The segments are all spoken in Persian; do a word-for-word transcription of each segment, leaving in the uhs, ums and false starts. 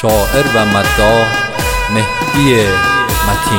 شاعر و مداح مهدی متین.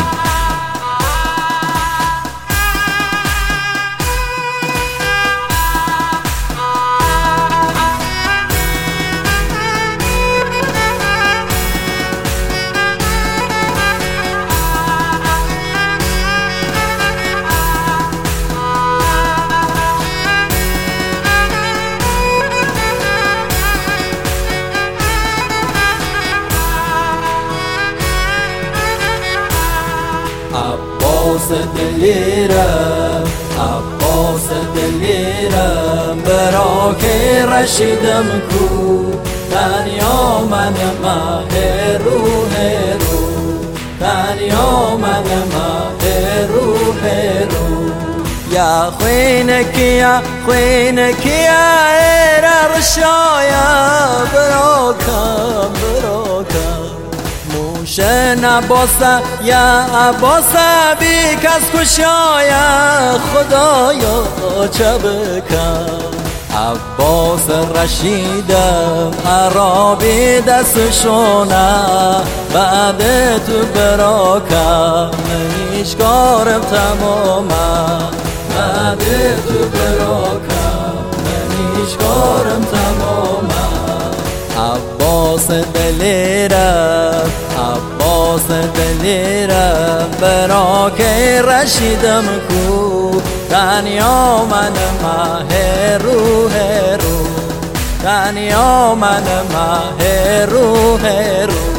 عباس دلیرم عباس دلیرم برا که رشیدم کو تنیا من مه روح رو تنیا من مه روح رو یا خوینک یا خوینک یا ایرار شایا برا کم برا کم موشن عباسا یا عباسا بی کس کشایا خدایا چه بکن عباس رشیدم عرابی دستشونه بعد تو براکم نمیشکارم تماما بعد تو براکم نمیشکارم تماما عباس دلیرم عباس دلیرم برا که رشیدم کو تنیا من مه روح رو تنیا من مه روح رو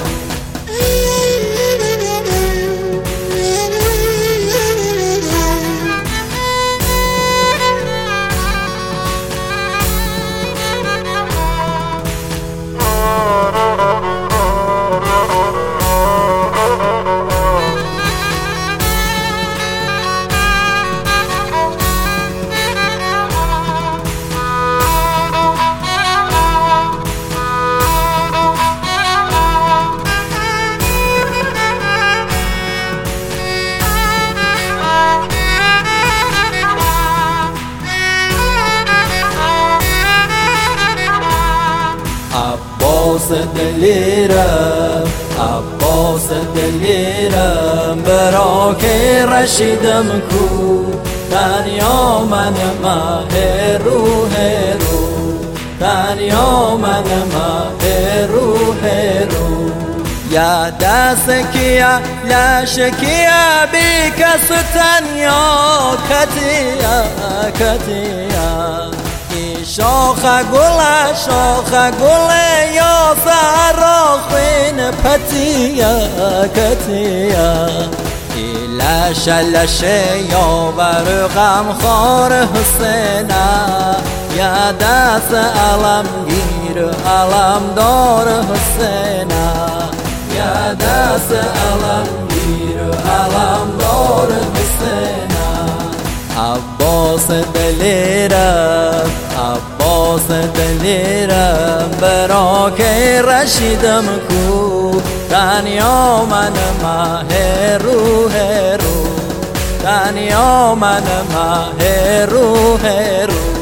عباس دلیرم عباس دلیرم برا که رشیدم کو تنیا من مه روح رو تنیا من مه روح رو یا دست کیا لاش کیا بی کس تنیا کتیا کتیا شاخ گل شاخ گل یا سارا خوین پتیا کتیا لش لش یا بر غم خار حسینا یا دست علمگیر علم دار حسینا یا دست علمگیر علم دار حسینا عباس دلیرم عباس دلیرم برا که رشیدم کو تنیا من مه روح رو تنیا من مه روح رو